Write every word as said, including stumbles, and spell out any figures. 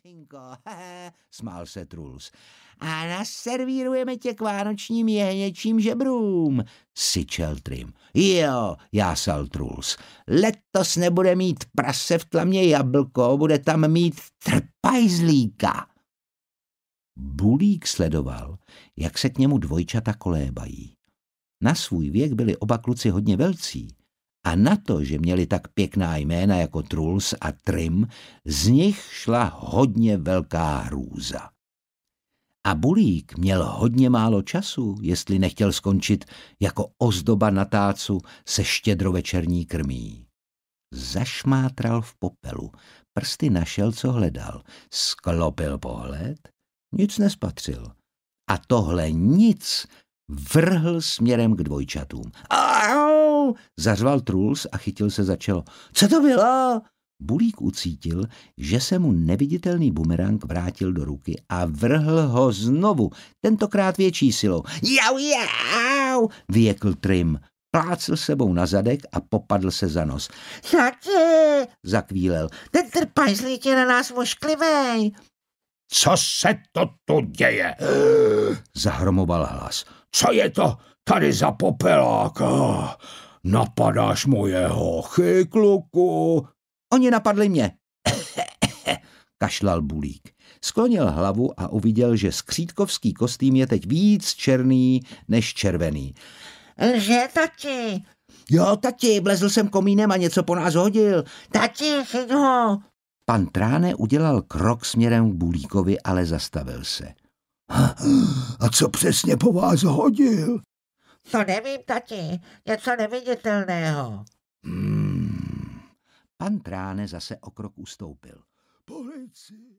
synko, hehe, smál se Truls. A naservírujeme tě k vánočním jehněčím žebrům, syčel Trim. Jo, jásal Truls, letos nebude mít prase v tlamě jablko, bude tam mít trpajzlíka. Bulík sledoval, jak se k němu dvojčata kolébají. Na svůj věk byli oba kluci hodně velcí a na to, že měli tak pěkná jména jako Truls a Trim, z nich šla hodně velká hrůza. A Bulík měl hodně málo času, jestli nechtěl skončit jako ozdoba na tácu se štědrovečerní krmí. Zašmátral v popelu, prsty našel, co hledal, sklopil pohled, nic nespatřil. A tohle nic vrhl směrem k dvojčatům. Au! Zařval Truls a chytil se za čelo. Co to bylo? Bulík ucítil, že se mu neviditelný bumerang vrátil do ruky a vrhl ho znovu, tentokrát větší silou. Jau, jau! Vyjekl Trim, plácl sebou na zadek a popadl se za nos. Tati! Zakvílel. Ten trpajzlík je na nás mošklivej. Co se to tu děje? Zahromoval hlas. Co je to tady za popelák? Napadáš moje hochy, kluku? Oni napadli mě. Kašlal Bulík. Sklonil hlavu a uviděl, že skřítkovský kostým je teď víc černý než červený. Lže, tati. Jo, tati, vlezl jsem komínem a něco po nás hodil. Tati, chyť ho. Pan Tráne udělal krok směrem k Bulíkovi, ale zastavil se. A co přesně po vás hodil? To nevím, tati, něco neviditelného. Hmm. Pan Tráne zase o krok ustoupil. Policii.